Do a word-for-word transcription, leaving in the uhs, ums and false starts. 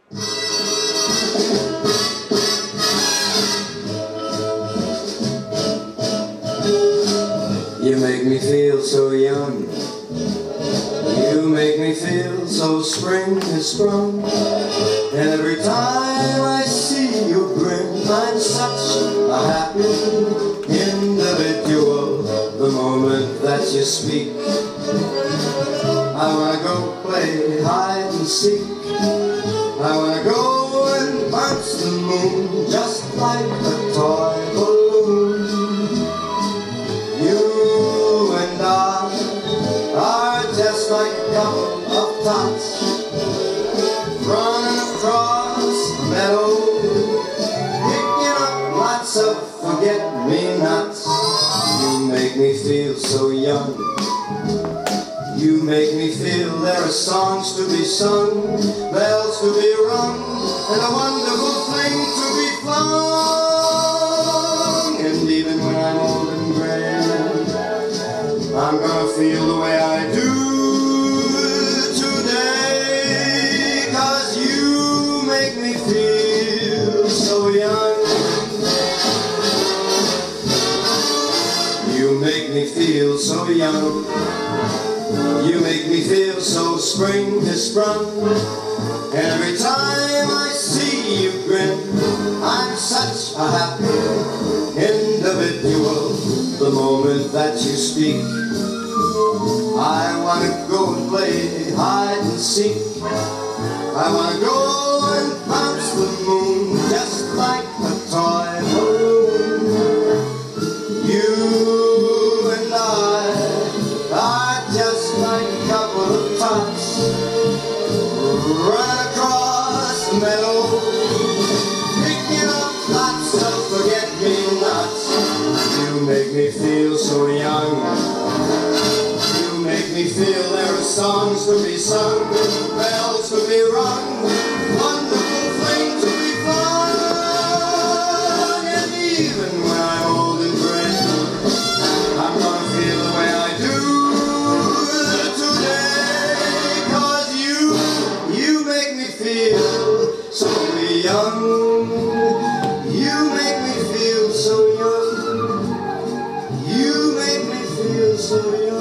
You make me feel so young. You make me feel so spring has sprung. And every time I see you grin, I'm such a happy individual. The moment that you speak, I wanna go play hide and seek. I wanna go and bounce the moon just like a toy balloon. You and I are just like a couple of tots running across the meadow, picking up lots of forget-me-nots. You make me feel so young. You make me feel there are songs to be sung, bells to be rung, and a wonderful thing to be flung. And even when I'm old and gray, I'm gonna feel the way I do today, 'cause you make me feel so young. You make me feel so young. You make me feel so spring has sprung. And every time I see you grin, I'm such a happy individual. The moment that you speak, I wanna go and play hide and seek. I wanna go and bounce the moon just like a toy balloon. You and I are just like a couple of tots run across the meadow, picking up lots of forget-me-nots. You make me feel so young. You make me feel there are songs to be sung, bells to be rung, wonderful things to be flung. And even when I'm old and gray, I'm gonna feel the way I do today, 'cause you, you make me feel so young. You make me feel so young. You make me feel so young.